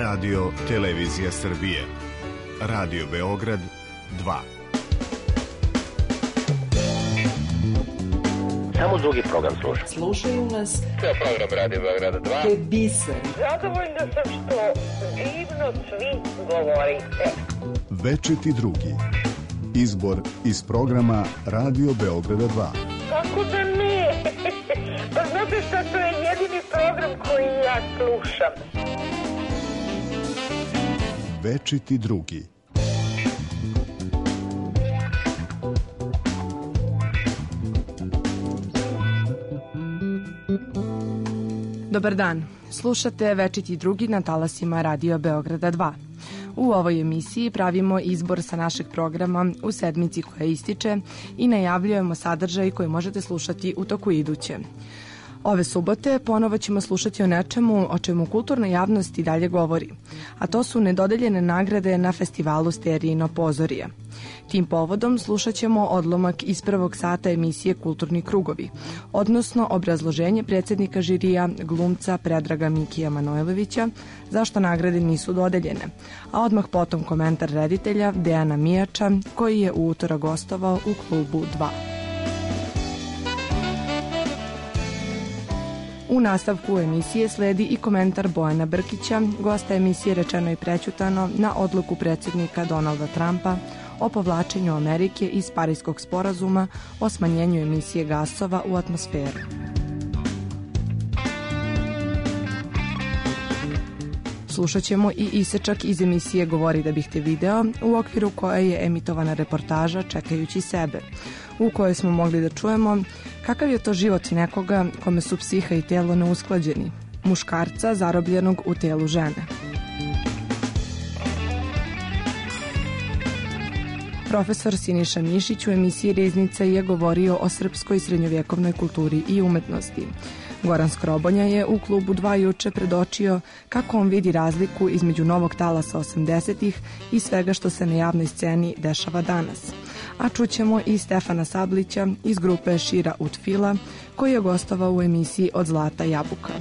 Radio Televizija Srbije, Radio Beograd 2. Samo drugi program slušam. Slušaju nas. To je program Radio Beograda 2. To je biser. Zadovoljna sam što divno svi govorite. Večiti drugi. Izbor iz programa Radio Beograda 2. Kako da ne? Pa znate šta, to je jedini program koji ja slušam. Večiti drugi. Dobar dan, slušate Večiti drugi na talasima Radio Beograda 2. U ovoj emisiji pravimo izbor sa našeg programa u sedmici koja ističe i najavljujemo sadržaj koji možete slušati u toku iduće. Ove subote ponovo ćemo slušati o nečemu o čemu kulturna javnost i dalje govori, a to su nedodeljene nagrade na festivalu Sterijino pozorje. Tim povodom slušat ćemo odlomak iz prvog sata emisije Kulturni krugovi, odnosno obrazloženje predsjednika žirija, glumca Predraga Mikija Manojlovića, zašto nagrade nisu dodeljene, a odmah potom komentar reditelja Dejana Mijača, koji je u utorak gostovao u klubu 2. U nastavku emisije sledi i komentar Bojana Brkića, gosta emisije Rečeno i prećutano na odluku predsjednika Donalda Trumpa o povlačenju Amerike iz Parijskog sporazuma o smanjenju emisije gasova u atmosferu. Slušat ćemo i isečak iz emisije Govori da bih te video, u okviru koje je emitovana reportaža Čekajući sebe, u kojoj smo mogli da čujemo kakav je to život nekoga kome su psiha i telo neusklađeni, muškarca zarobljenog u telu žene. Profesor Siniša Mišić u emisiji Riznica je govorio o srpskoj srednjovjekovnoj kulturi i umetnosti. Goran Skrobonja je u klubu 2 juče predočio kako on vidi razliku između novog talasa 80-ih i svega što se na javnoj sceni dešava danas. A čućemo i Stefana Sablića iz grupe Šira Utfila, koji je gostovao u emisiji Od zlata jabuka.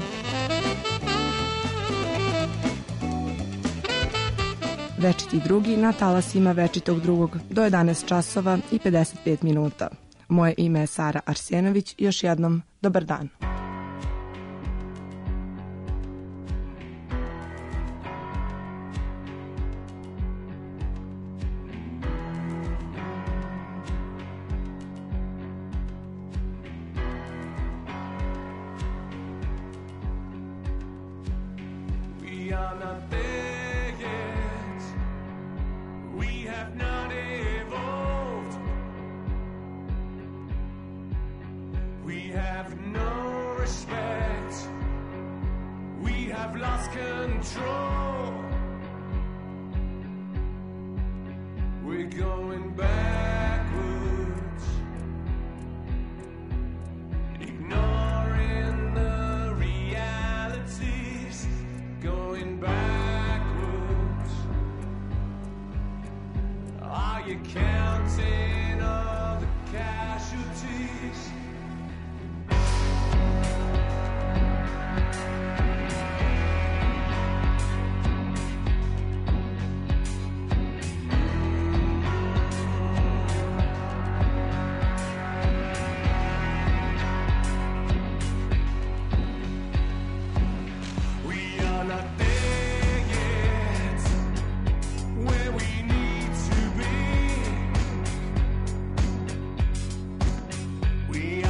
Večiti drugi na talasima Večitog drugog do 11 časova i 55 minuta. Moje ime je Sara Arsenović, još jednom dobar dan. We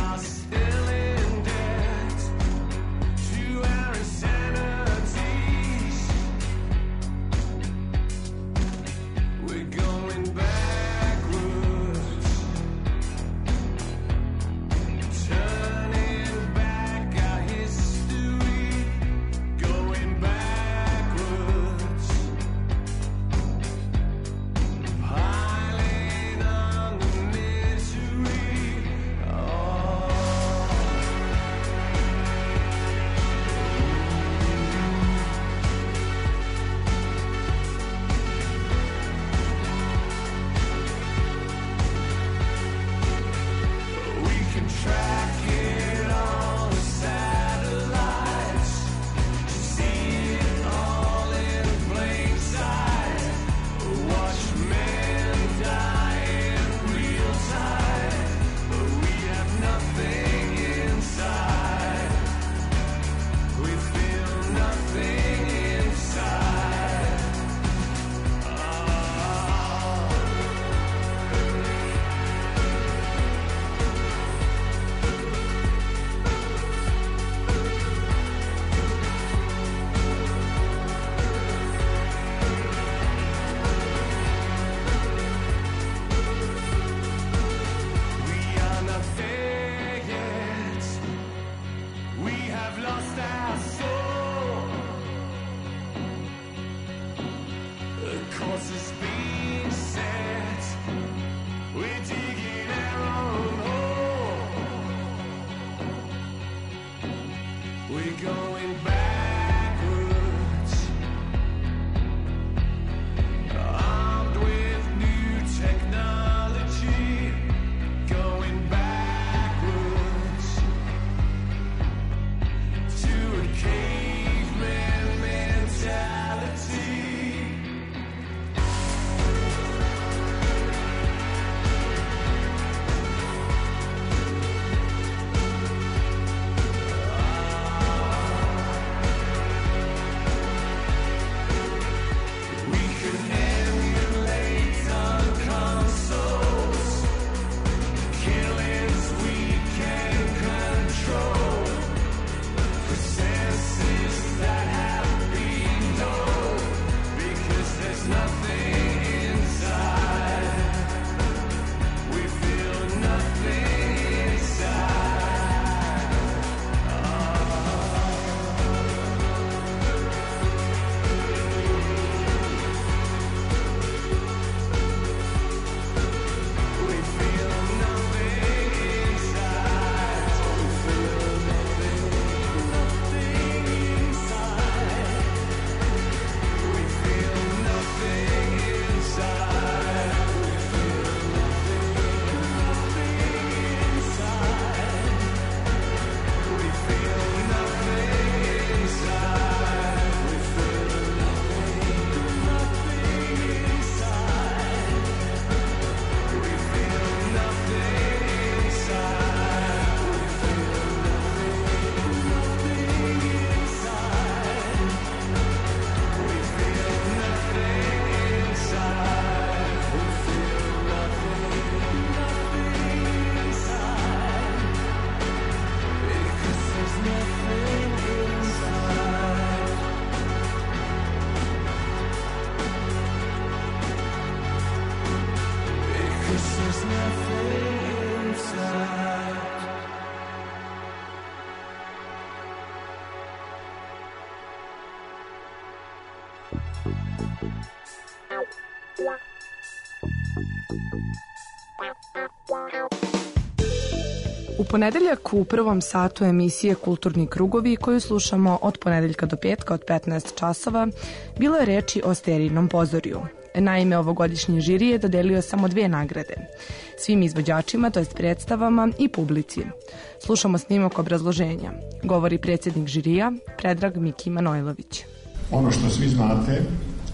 U ponedeljak u prvom satu emisije Kulturni krugovi, koju slušamo od ponedeljka do petka od 15 časova, bilo je reči o Sterijinom pozorju. Naime, ovogodišnji žiri je dodelio samo 2 nagrade. Svim izvođačima, to jest predstavama i publici. Slušamo snimak obrazloženja. Govori predsjednik žirija, Predrag Miki Manojlović. Ono što svi znate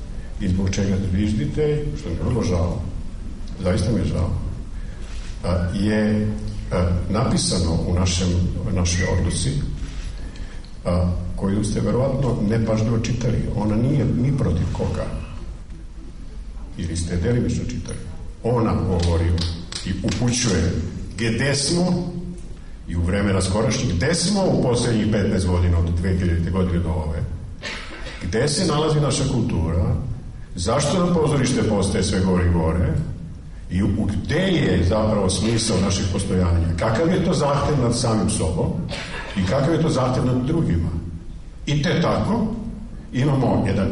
i zbog čega zviždite, što je vrlo žao, zaista mi je žao, je napisano u našoj odluci, koju ste verovatno nepažljivo čitali. Ona nije ni protiv koga, ili ste delimično čitali. Ona govori i upućuje gde smo i u vremena skorašnjih, gde smo u posljednjih 15 godina od 2000. godine do ove, gde se nalazi naša kultura, zašto nam pozorište postaje sve gore i gore i gde je zapravo smisao naših postojanja, kakav je to zahtev nad samim sobom i kakav je to zahtev nad drugima. I te tako imamo jedan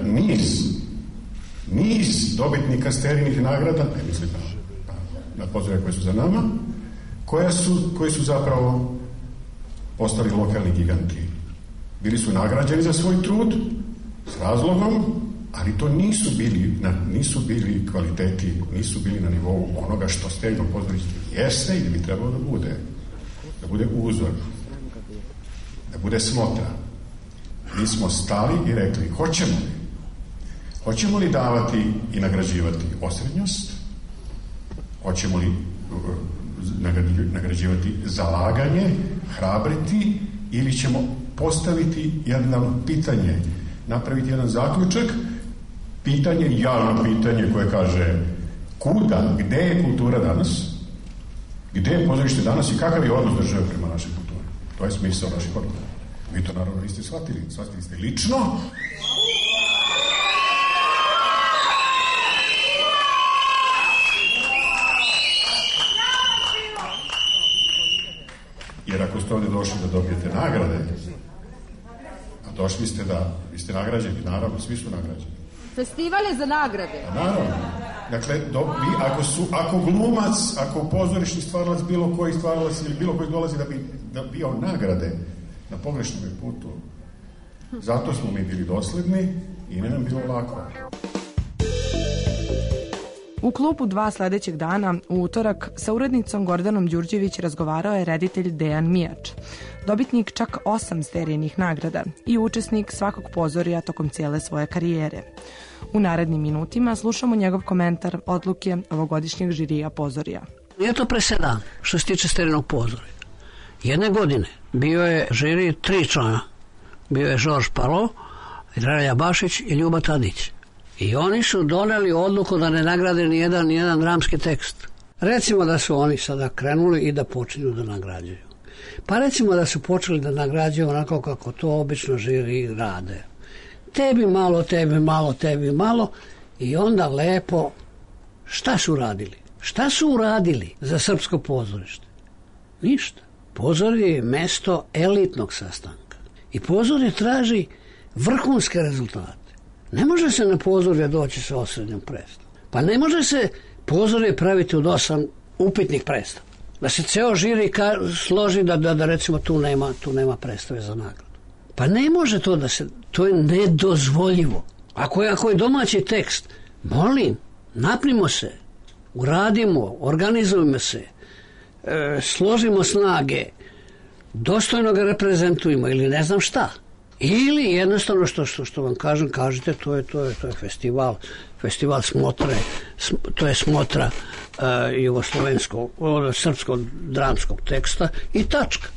niz dobitnika Sterijinih nagrada, ne mislim na pozore koje su za nama, koji su zapravo postali lokalni giganti. Bili su nagrađeni za svoj trud s razlogom, ali to nisu bili kvaliteti, nisu bili na nivou onoga što Sterijino pozorište jeste ili bi trebalo da bude uzor, da bude smotra. Mi smo stali i rekli, hoćemo li davati i nagrađivati osrednjost, hoćemo li nagrađivati zalaganje, hrabriti, ili ćemo postaviti jedno pitanje, napraviti jedan zaključak, javno pitanje koje kaže gde je kultura danas, gde je pozorište danas i kakav je odnos države prema našoj kulturi. To je smisao naših odgovora. Vi to naravno niste shvatili ste lično. Jer ako ste ovdje došli da dobijete nagrade, a došli ste vi ste nagrađeni, naravno, svi su nagrađeni. Festival je za nagrade. Naravno. Dakle, ako glumac, ako pozorišni stvaralac, bilo koji stvaralac ili bilo koji dolazi da bi bio nagrade, na pogrešnom je putu. Zato smo mi bili dosledni i ne nam bilo lako. U Klubu 2 sledećeg dana, u utorak, sa urednicom Gordanom Đurđević razgovarao je reditelj Dejan Mijač, dobitnik čak 8 serijnih nagrada i učesnik svakog pozorija tokom cijele svoje karijere. U narednim minutima slušamo njegov komentar odluke ovogodišnjeg žirija pozorija. Nije to presedan što se tiče serijnog pozorija. Jedne godine bio je žiri 3 člana. Bio je Žorž Palo, Drelja Bašić i Ljuba Tadić. I oni su doneli odluku da ne nagrade ni jedan dramski tekst. Recimo da su oni sada krenuli i da počinju da nagrađuju. Pa recimo da su počeli da nagrađuju onako kako to obično žiri rade. Tebi malo, tebi malo, tebi malo i onda lepo šta su uradili? Šta su uradili za srpsko pozorište? Ništa. Pozorje je mesto elitnog sastanka. I pozorje traži vrhunske rezultate. Ne može se na pozorje doći sa osrednjom predstavom. Pa ne može se pozorje praviti od 8 upitnih predstava. Da se ceo žiri složi da recimo tu nema predstave za nagradu. Pa ne može to da se, to je nedozvoljivo. Ako je domaći tekst, molim, napnimo se, uradimo, organizujemo se, složimo snage, dostojno ga reprezentujemo ili ne znam šta. Ili jednostavno što vam kažem, kažete to je festival smotre, to je smotra jugoslovenskog, srpskog dramskog teksta i tačka.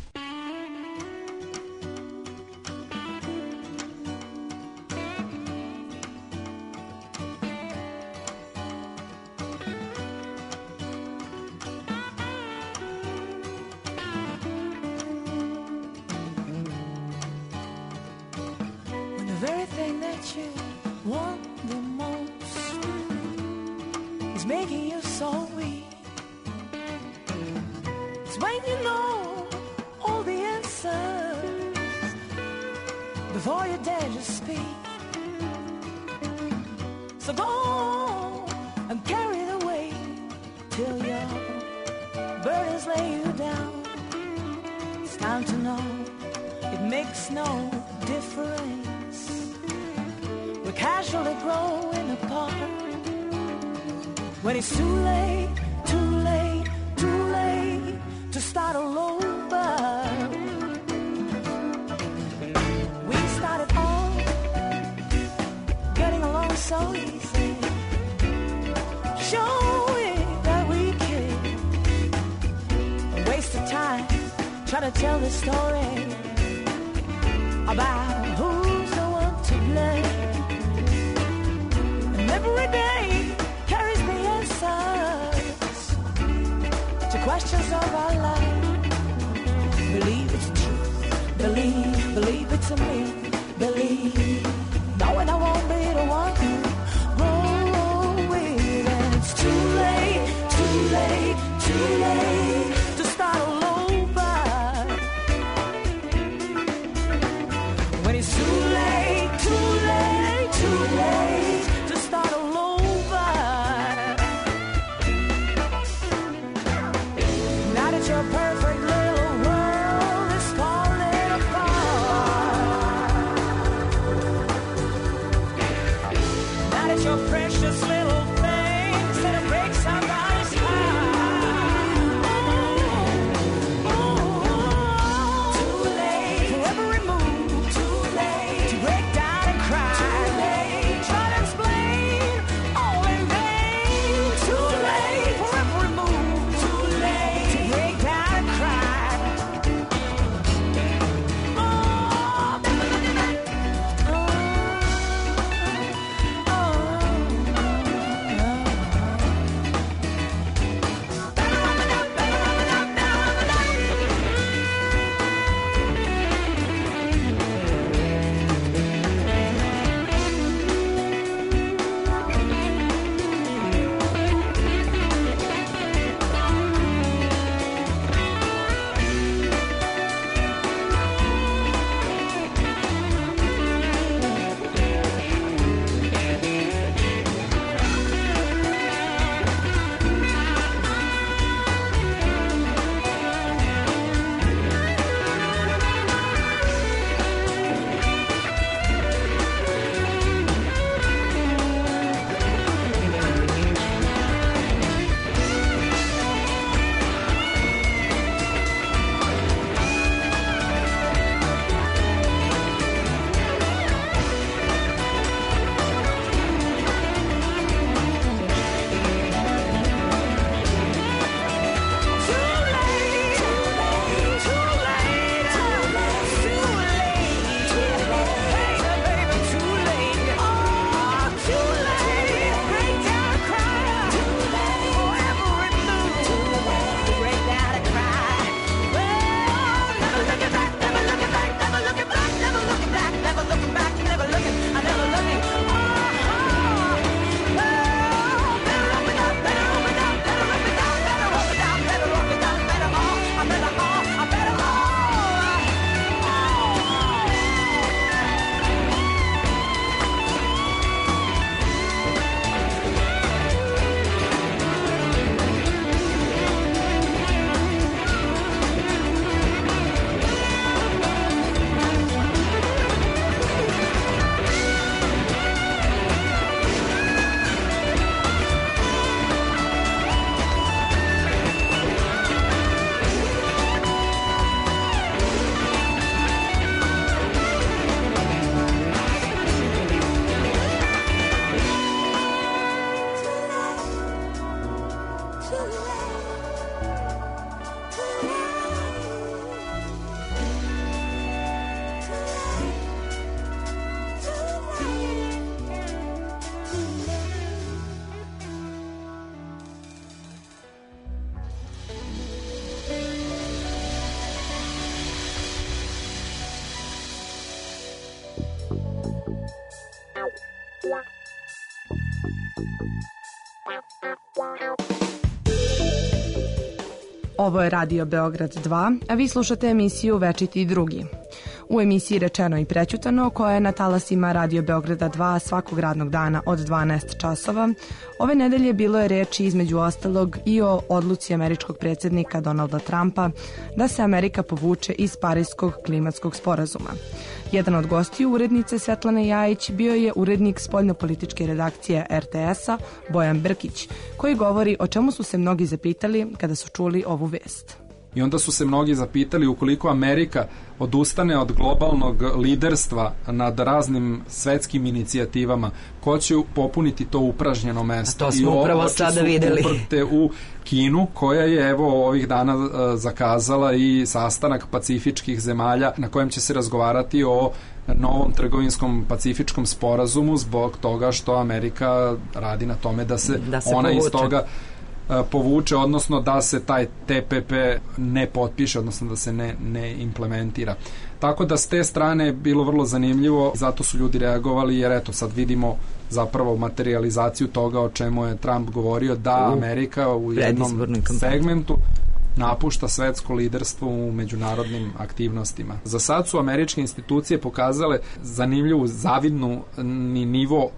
Ovo je Radio Beograd 2, a vi slušate emisiju Večiti drugi. U emisiji Rečeno i prećutano, koja je na talasima Radio Beograda 2 svakog radnog dana od 12 časova, ove nedelje bilo je reči između ostalog i o odluci američkog predsjednika Donalda Trumpa da se Amerika povuče iz Pariskog klimatskog sporazuma. Jedan od gostiju urednice Svetlane Jajić bio je urednik spoljnopolitičke redakcije RTS-a Bojan Brkić, koji govori o čemu su se mnogi zapitali kada su čuli ovu vest. I onda su se mnogi zapitali ukoliko Amerika odustane od globalnog liderstva nad raznim svetskim inicijativama, ko će popuniti to upražnjeno mesto. A to smo upravo sada videli. Uprte u Kinu, koja je evo ovih dana zakazala i sastanak pacifičkih zemalja na kojem će se razgovarati o novom trgovinskom pacifičkom sporazumu zbog toga što Amerika radi na tome da se ona iz toga povuče, odnosno da se taj TPP ne potpiše, odnosno da se ne implementira. Tako da s te strane je bilo vrlo zanimljivo, zato su ljudi reagovali, jer eto sad vidimo zapravo materializaciju toga o čemu je Trump govorio, da Amerika u jednom segmentu napušta svetsko liderstvo u međunarodnim aktivnostima. Za sad su američke institucije pokazale zanimljivu zavidnu nivo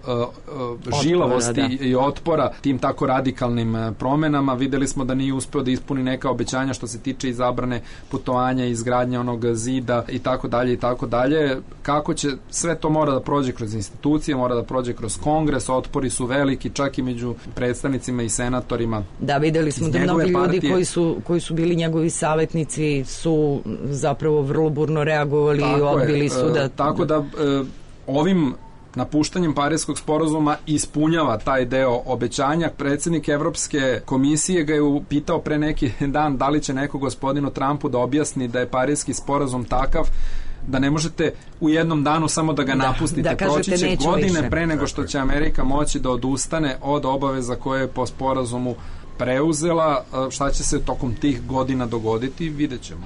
žilavosti i otpora tim tako radikalnim promenama. Videli smo da nije uspeo da ispuni neka obećanja što se tiče i zabrane putovanja, izgradnje onog zida i tako dalje i tako dalje. Kako će sve to mora da prođe kroz institucije, mora da prođe kroz Kongres, otpori su veliki čak i među predstavnicima i senatorima. Da, videli smo da mnogi ljudi koji su bili njegovi savjetnici su zapravo vrlo burno reagovali i odbili su da... Tako da ovim napuštanjem Pariskog sporazuma ispunjava taj deo obećanja. Predsjednik Evropske komisije ga je upitao pre neki dan da li će neko gospodinu Trumpu da objasni da je Pariski sporazum takav da ne možete u jednom danu samo da ga napustite. Proći će godine više pre nego što će Amerika moći da odustane od obaveza koje je po sporazumu preuzela. Šta će se tokom tih godina dogoditi, vidjet ćemo.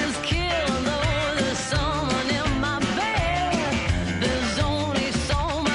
So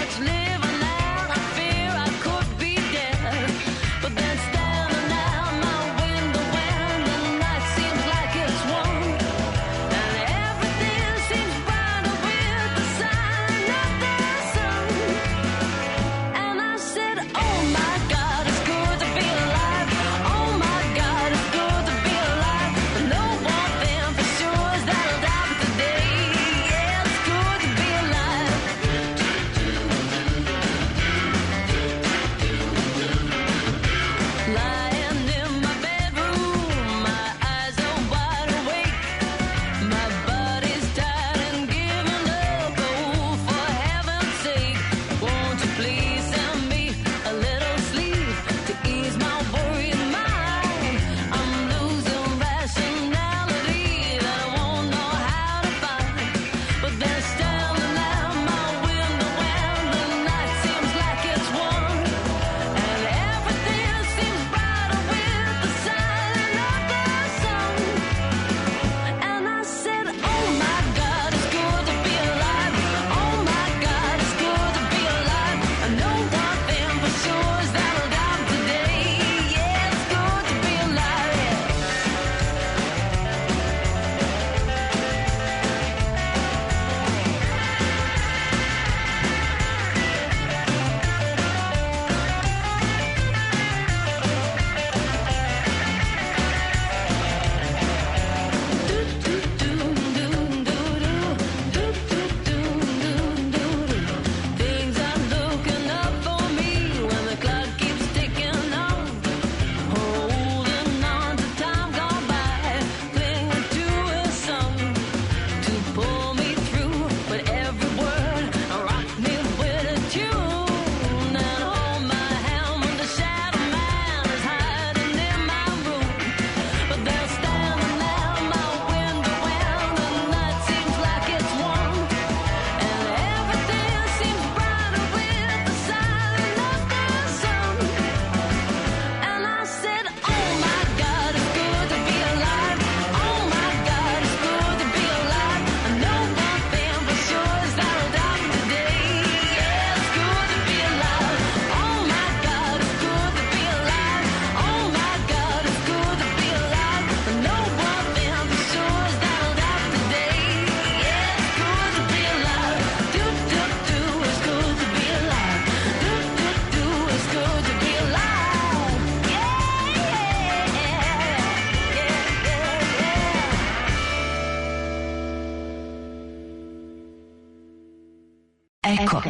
Eko.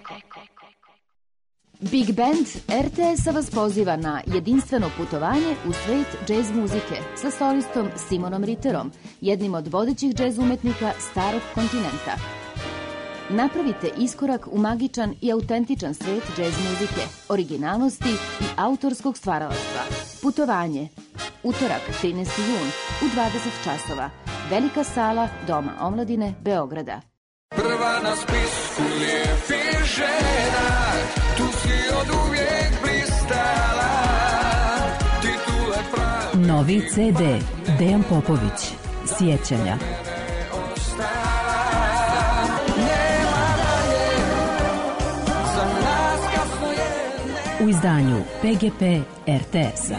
Big Band RTS-a vas poziva na jedinstveno putovanje u svet džez muzike sa solistom Simonom Ritterom, jednim od vodećih džez umetnika starog kontinenta. Napravite iskorak u magičan i autentičan svet džez muzike, originalnosti i autorskog stvaralaštva. Putovanje. Utorak, 13. jun, u 20 časova. Velika sala Doma omladine Beograda. Prva na spisku lijepih žena, tu si od uvijek blistala, titule pravi. Novi CD, Dejan Popović, Sjećanja. U izdanju PGP RTS-a.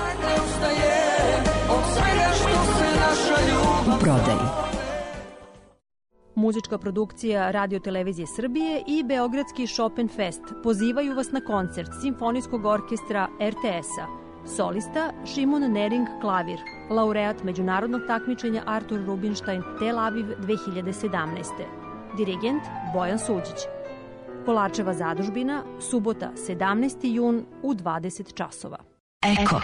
U prodaji. Muzička produkcija Radio Televizije Srbije i Beogradski Chopin Fest pozivaju vas na koncert Simfonijskog orkestra RTS-a. Solista Šimon Nering klavir, laureat međunarodnog takmičenja Artur Rubinstein Tel Aviv 2017. Dirigent Bojan Suđić. Kolarčeva zadužbina, subota 17. jun u 20 časova. Eko.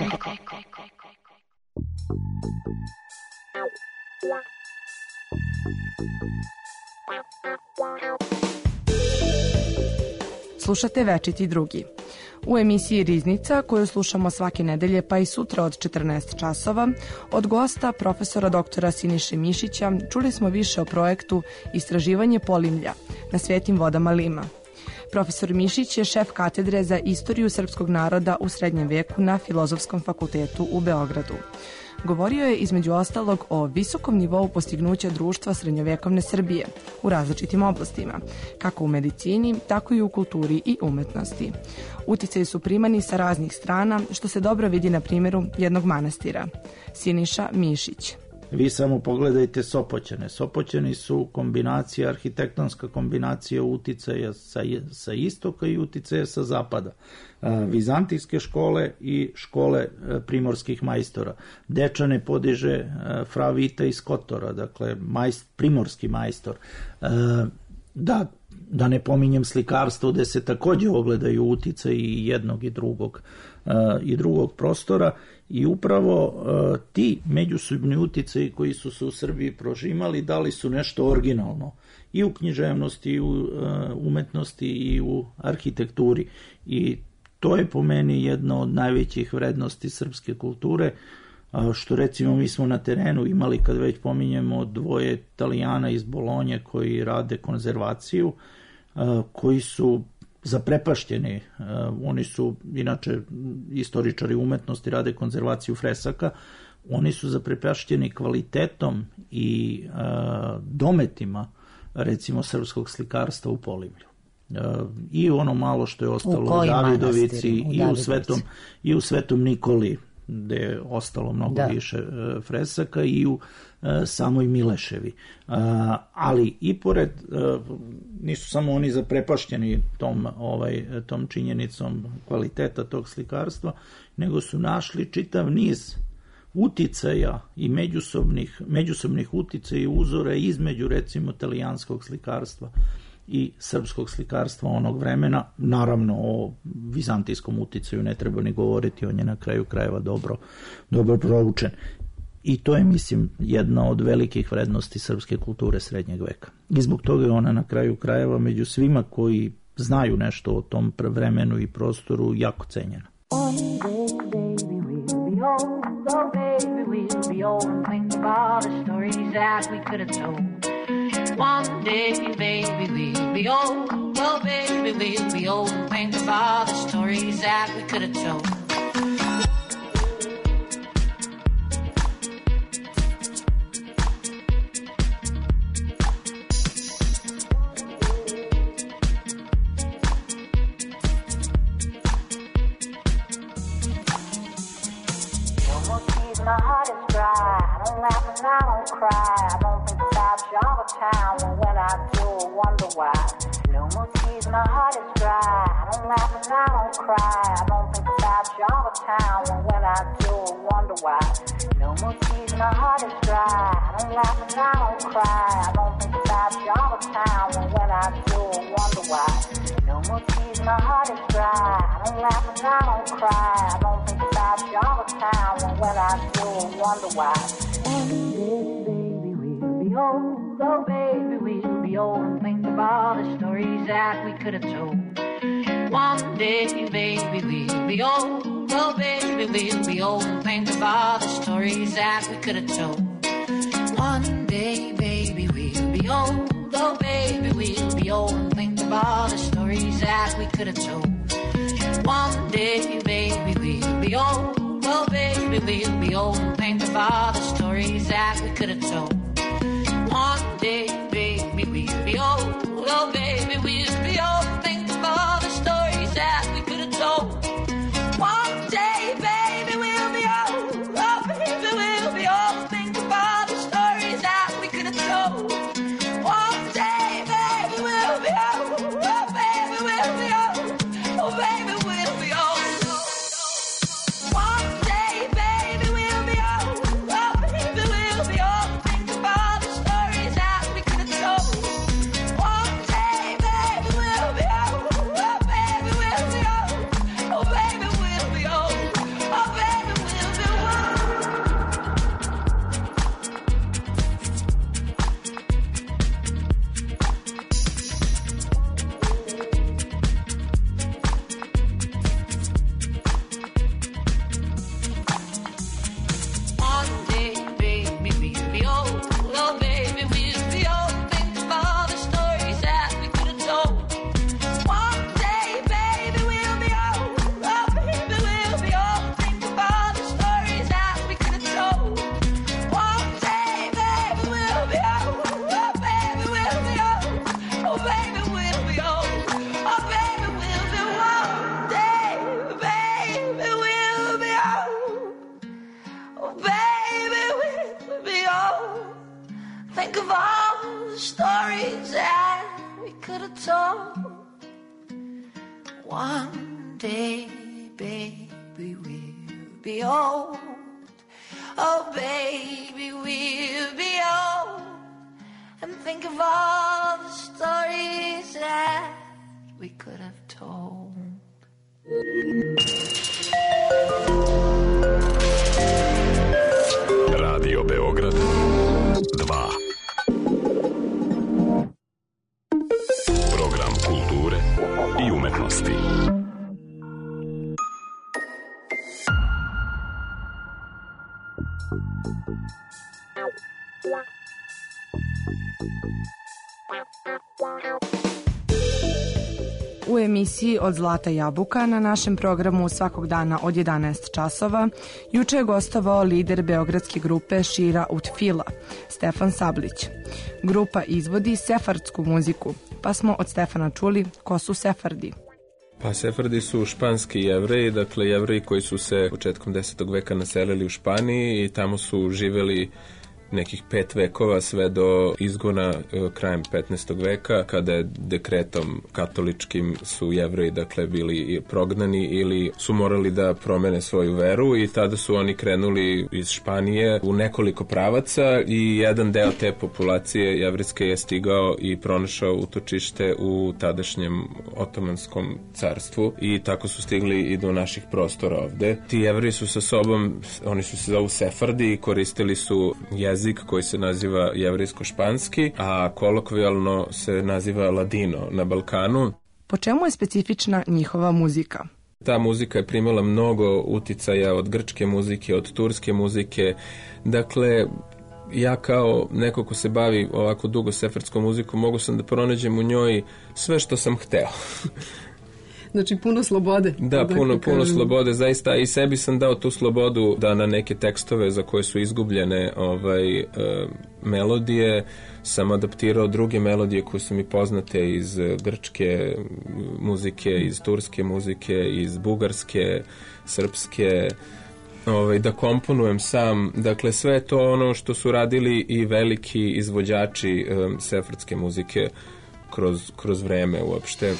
Slušate Večiti drugi. U emisiji Riznica, koju slušamo svake nedelje pa i sutra od 14 časova, od gosta profesora doktora Siniše Mišića čuli smo više o projektu Istraživanje polimlja na Svetim vodama Lima. Profesor Mišić je šef katedre za istoriju srpskog naroda u srednjem veku na Filozofskom fakultetu u Beogradu. Govorio je između ostalog o visokom nivou postignuća društva srednjovekovne Srbije u različitim oblastima, kako u medicini, tako i u kulturi i umetnosti. Uticaji su primani sa raznih strana, što se dobro vidi na primjeru jednog manastira. Siniša Mišić. Vi samo pogledajte Sopoćane. Sopoćani su kombinacija, arhitektonska kombinacija uticaja sa istoka i uticaja sa zapada. Vizantijske škole i škole primorskih majstora. Dečane podiže fra Vita iz Kotora, dakle primorski majstor. Da ne pominjem slikarstvo gde se takođe ogledaju uticaji i jednog i drugog prostora i upravo ti međusobni uticaji koji su se u Srbiji prožimali dali su nešto originalno i u književnosti i u umetnosti i u arhitekturi i to je po meni jedna od najvećih vrednosti srpske kulture, što recimo mi smo na terenu imali, kad već pominjemo, dvoje Italijana iz Bolonje koji rade konzervaciju, koji su zaprepašćeni. Oni su inače istoričari umetnosti, rade konzervaciju fresaka. Oni su zaprepašćeni kvalitetom i dometima recimo srpskog slikarstva u Polimlju. I ono malo što je ostalo u Davidovici i u Svetom Nikoli, gde je ostalo mnogo više fresaka, i u samoj Mileševi. Ali i pored, nisu samo oni zaprepašćeni tom činjenicom kvaliteta tog slikarstva, nego su našli čitav niz uticaja i međusobnih uticaja i uzora između recimo italijanskog slikarstva i srpskog slikarstva onog vremena. Naravno, o vizantijskom uticaju ne treba ni govoriti, on je na kraju krajeva dobro proučen. I to je, mislim, jedna od velikih vrednosti srpske kulture srednjeg veka. I zbog toga je ona na kraju krajeva među svima koji znaju nešto o tom vremenu i prostoru jako cenjena. One day, baby, we'll be old. Oh, baby, we'll be old and think of all the stories that we could have told. My heart is dry. I don't laugh and I don't cry. I don't think about you all the time. And when I do, I wonder why. No more tears. My heart is dry. I don't laugh and I don't cry. I don't think about you all the time. And when I do, I wonder why. No more tears. My heart is dry. I don't laugh and I don't cry. I don't think about you all the time. And when I do, I wonder why. more tears, my heart is dry. I don't laugh and I don't cry. I don't think about you all the time. And when I do, I wonder why. One day, baby, we'll be old. Oh, baby, we'll be old. And think of all the stories that we could have told. One day, baby, we'll be old. Oh, baby, we'll be old. And think of all the stories that we could have told. One day, baby, we'll be old. Oh, baby, we'll be old. And think of all the stories that we could have told. One day, baby, we'll be old. Oh, baby, we'll be old. And think of all the stories that we could have told. One day, baby, we'll be old. Oh, baby, we'll be old. And think of all the stories that we could have told. One day, baby, we'll be old. Oh, baby, we'll be old. Think of all the stories that we could have told. One day, baby, we'll be old. Oh, baby, we'll be old. Oh, baby, we'll be old. One day, baby, we'll be old. Oh, baby, we'll be old. Think of all the stories that we could have told. One day, baby, we'll be old. Oh, baby, we'll be old. Oh, baby, we'll be old. Oh, baby, we'll be One day, baby, we'll be old. Oh, baby, we'll be old. Think of all the stories that we could have told. One day, baby, we'll be old. Oh, baby, we'll be old. Think of all the stories that we could have told. One day, baby, we'll be old. Oh, baby, we'll be old. Oh, baby, we'll be old. Oh, baby, we'll be one day, baby, we'll be old. Oh, baby, we'll be old. Think of all the stories that we could have told. One day, baby, we'll be old. Oh, baby, we'll be old. And think of all the stories that we could have told. Radio Beograd 2. Program kulture i umetnosti. U emisiji Od zlata jabuka na našem programu svakog dana od 11 časova juče je gostovao lider beogradske grupe Šira Utfila, Stefan Sablić. Grupa izvodi sefardsku muziku, pa smo od Stefana čuli ko su sefardi. Pa sefardi su španski jevreji, dakle jevreji koji su se početkom 10. veka naselili u Španiji i tamo su živeli nekih 5 vekova sve do izgona krajem 15. veka kada je dekretom katoličkim su jevreji dakle bili prognani ili su morali da promene svoju veru i tada su oni krenuli iz Španije u nekoliko pravaca i jedan deo te populacije jevrejske je stigao i pronašao utočište u tadašnjem Otomanskom carstvu i tako su stigli i do naših prostora ovde. Ti jevreji su sa sobom, oni su se zovu sefardi i koristili su jezik koji se naziva jevrejsko-španski, a kolokvijalno se naziva ladino na Balkanu. Po čemu je specifična njihova muzika? Ta muzika je primala mnogo uticaja od grčke muzike, od turske muzike. Dakle, ja kao neko ko se bavi ovako dugo sefardskom muzikom, mogu sam da pronađem u njoj sve što sam hteo. Znači puno slobode. Da, puno slobode, zaista i sebi sam dao tu slobodu da na neke tekstove za koje su izgubljene melodije sam adaptirao druge melodije koje su mi poznate iz grčke muzike, iz turske muzike, iz bugarske, srpske, da komponujem sam. Dakle, sve je to ono što su radili i veliki izvođači sefardske muzike kroz vreme uopšte.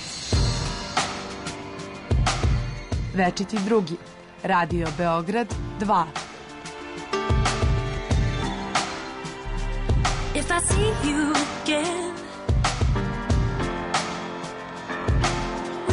Večiti drugi. Radio Beograd 2. If I see you again,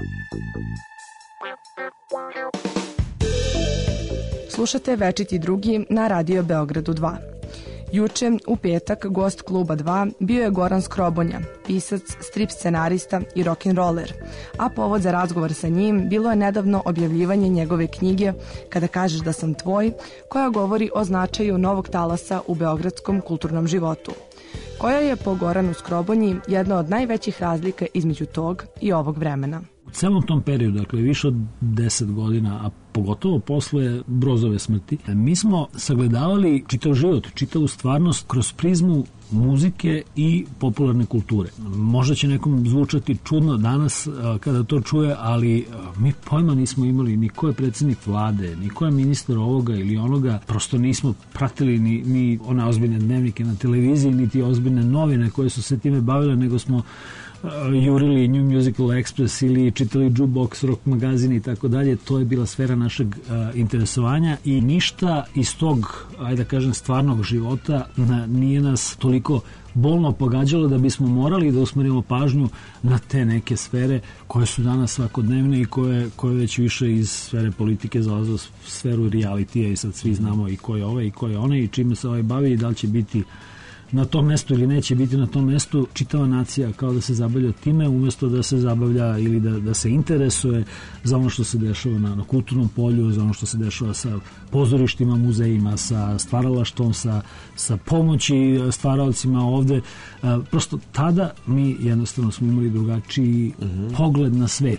Slušate Večiti drugi na Radio Beogradu 2. Juče, u petak, gost Kluba 2 bio je Goran Skrobonja, pisac, strip scenarista i rock'n'roller, a povod za razgovor sa njim bilo je nedavno objavljivanje njegove knjige Kada kažeš da sam tvoj, koja govori o značaju novog talasa u beogradskom kulturnom životu, koja je po Goranu Skrobonji jedna od najvećih razlika između tog i ovog vremena. U celom tom periodu, dakle više od 10 godina, a pogotovo posle Brozove smrti, mi smo sagledavali čitav život, čitavu stvarnost kroz prizmu muzike i popularne kulture. Možda će nekom zvučati čudno danas kada to čuje, ali mi pojma nismo imali ni ko je predsjednik vlade, ni ko je ministar ovoga ili onoga. Prosto nismo pratili ni one ozbiljne dnevnike na televiziji, niti ozbiljne novine koje su se time bavile, nego smo jurili New Musical Express ili čitali Jukebox, rock magazin i tako dalje. To je bila sfera našeg interesovanja i ništa iz tog, ajde da kažem, stvarnog života nije nas toliko bolno pogađalo da bismo morali da usmerimo pažnju na te neke sfere koje su danas svakodnevne i koje već više iz sfere politike zalaze u sferu realitija i sad svi znamo i ko je ovaj i ko je onaj i čime se ovaj bavi i da li će biti na tom mestu ili neće biti na tom mestu. Čitava nacija kao da se zabavlja time umjesto da se zabavlja ili da se interesuje za ono što se dešava na kulturnom polju, za ono što se dešava sa pozorištima, muzejima, sa stvaralaštvom, sa pomoći stvaralcima ovde. Prosto tada mi jednostavno smo imali drugačiji pogled na svet.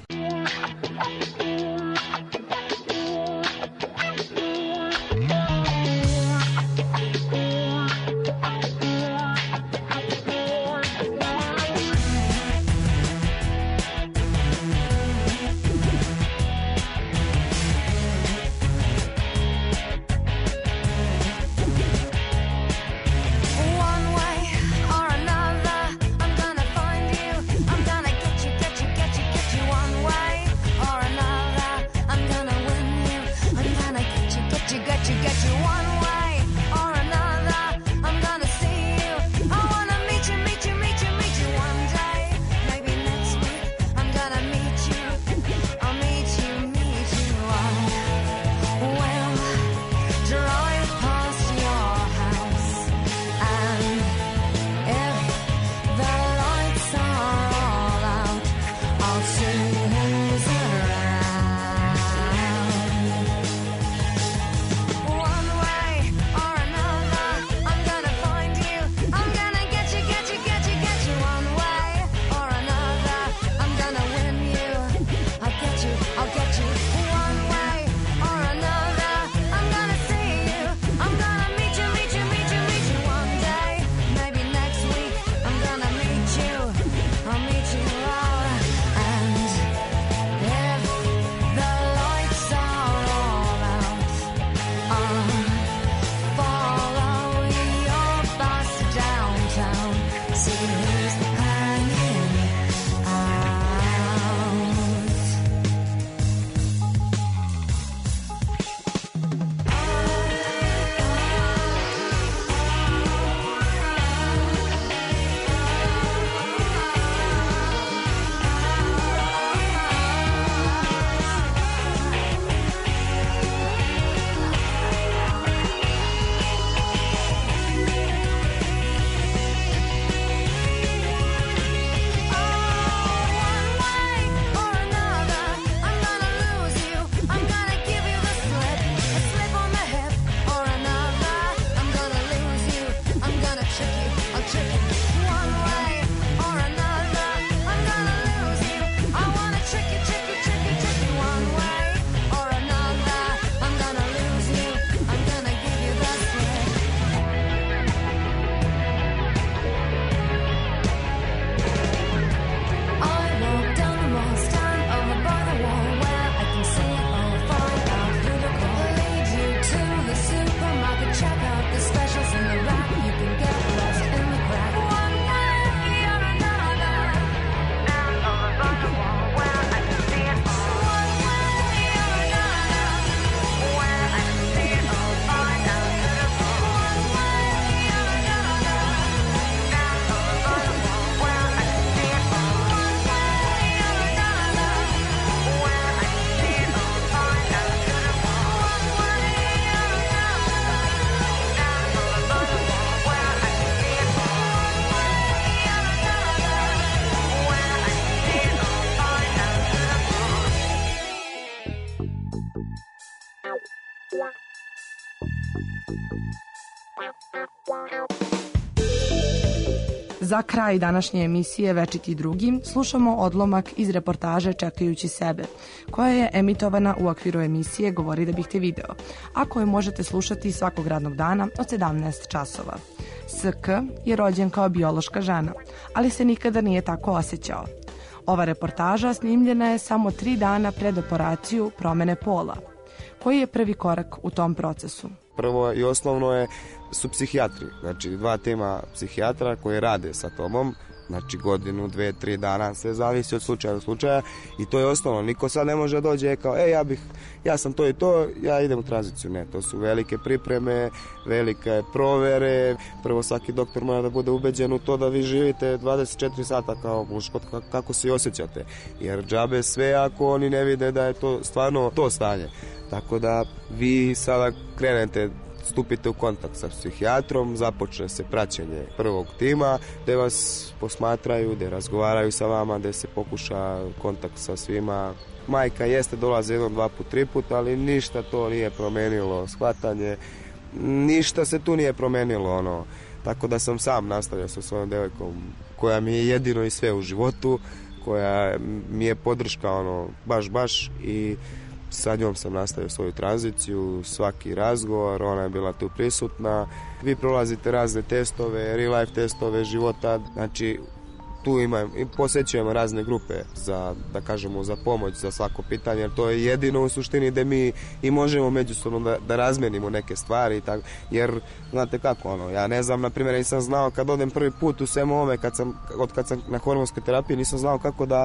Za kraj današnje emisije Večiti drugi slušamo odlomak iz reportaže Čekajući sebe, koja je emitovana u okviru emisije Govori da bih te video, a koju možete slušati svakog radnog dana od 17 časova. SK je rođen kao biološka žena, ali se nikada nije tako osjećao. Ova reportaža snimljena je samo 3 dana pred operaciju promene pola. Koji je prvi korak u tom procesu? Prvo i osnovno su psihijatri, znači 2 tima psihijatra koji rade sa tobom, znači godinu, 2, 3 dana, sve zavisi od slučaja do slučaja i to je osnovno. Niko sad ne može dođe i kao, ja sam to i to, ja idem u tranziciju. Ne, to su velike pripreme, velike provere. Prvo svaki doktor mora da bude ubeđen u to da vi živite 24 sata kao muško, kako se osjećate. Jer džabe sve ako oni ne vide da je to stvarno to stanje. Tako da vi sada krenete, stupite u kontakt sa psihijatrom, započne se praćenje prvog tima, gde vas posmatraju, gde razgovaraju sa vama, gde se pokuša kontakt sa svima. Majka jeste dolaze 1, 2 put, 3 put, ali ništa to nije promenilo, shvatanje, ništa se tu nije promenilo, Tako da sam sam nastavio sa svojom devojkom, koja mi je jedino i sve u životu, koja mi je podrška, baš i sa njom sam nastavio svoju tranziciju, svaki razgovor, ona je bila tu prisutna. Vi prolazite razne testove, real life testove života, znači tu posjećujemo razne grupe za pomoć za svako pitanje, jer to je jedino u suštini da mi i možemo međusobno da razmenimo neke stvari, jer znate kako, ja ne znam, na primjer, nisam znao kad odem prvi put u svemu ovome, kad sam na hormonskoj terapiji, nisam znao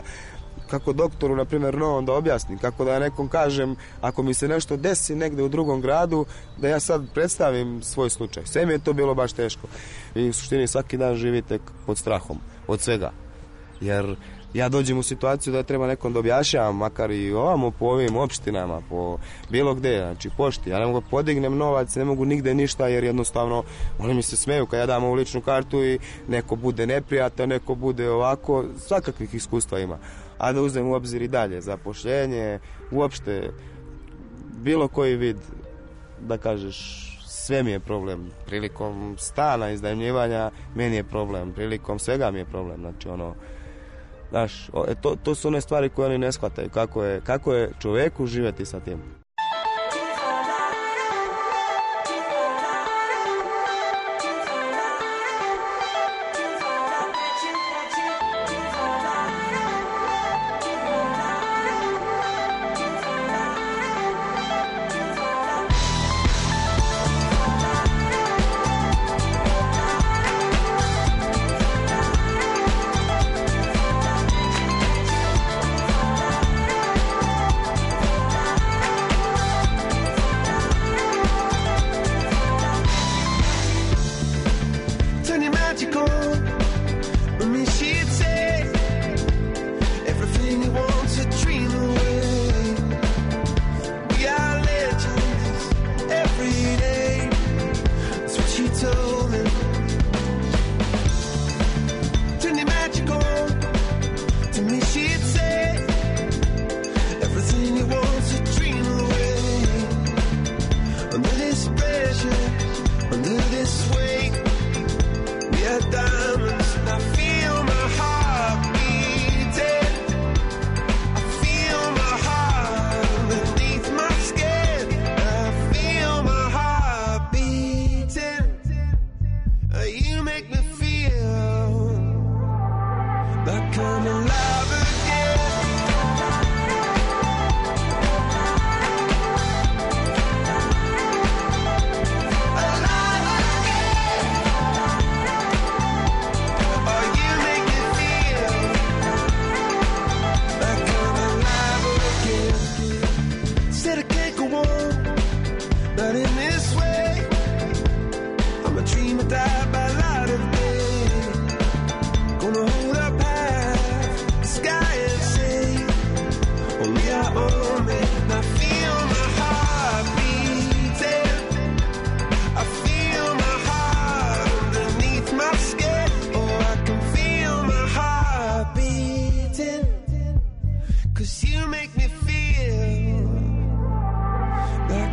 kako doktoru, na primjer, novom da objasnim, kako da nekom kažem, ako mi se nešto desi negde u drugom gradu, da ja sad predstavim svoj slučaj. Sve mi je to bilo baš teško. Vi u suštini svaki dan živite pod strahom, od svega. Jer ja dođem u situaciju da treba nekom da objašnjavam, makar i ovamo po ovim opštinama, po bilo gde, znači pošti. Ja ne mogu podignem novac, ne mogu nigde ništa, jer jednostavno oni mi se smeju kad ja dam ovu ličnu kartu i neko bude neprijatan, neko bude ovako, svakakvih iskustva ima. A da uzmem u obzir i dalje zapošljenje, uopšte bilo koji vid, da kažeš, sve mi je problem. Prilikom stana, iznajmljivanja, meni je problem. Prilikom svega mi je problem. Znači, znaš, to su one stvari koje oni ne shvataju. Kako je čoveku živjeti sa tim.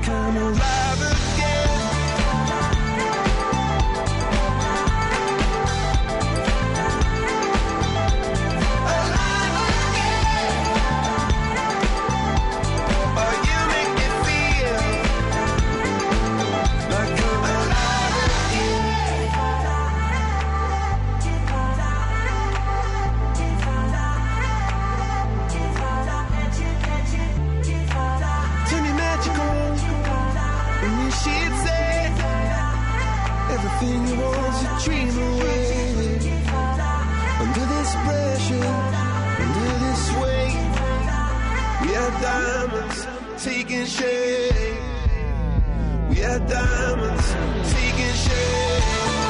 come alive again. Alive again. Oh, you make me feel like I'm alive again. Turn me magical when you she'd say everything you want's a dream away. Under this pressure, under this weight, we are diamonds taking shape. We are diamonds taking shape.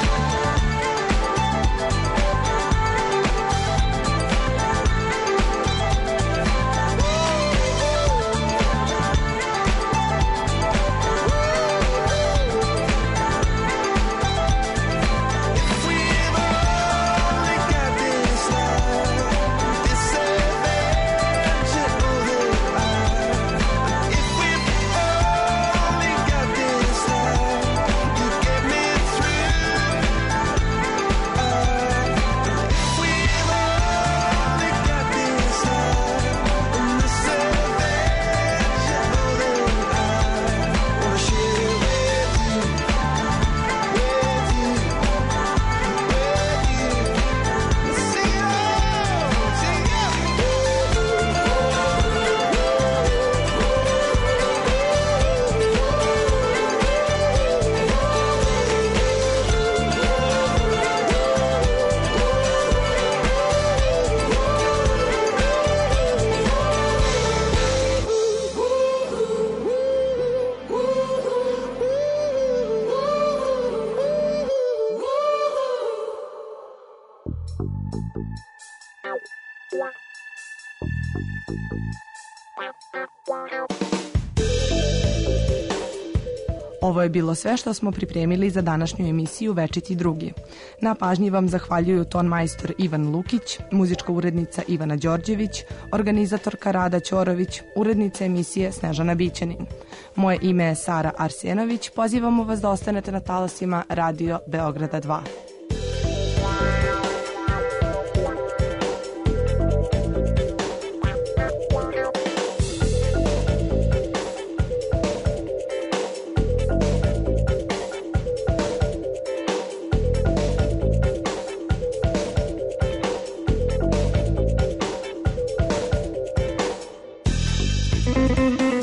Ovo je bilo sve što smo pripremili za današnju emisiju Večiti drugi. Na pažnji vam zahvaljuju tonmajstor Ivan Lukić, muzička urednica Ivana Đorđević, organizatorka Rada Ćorović, urednica emisije Snežana Bićanin. Moje ime je Sara Arsenović, pozivamo vas da ostanete na talasima Radio Beograda 2. Thank you.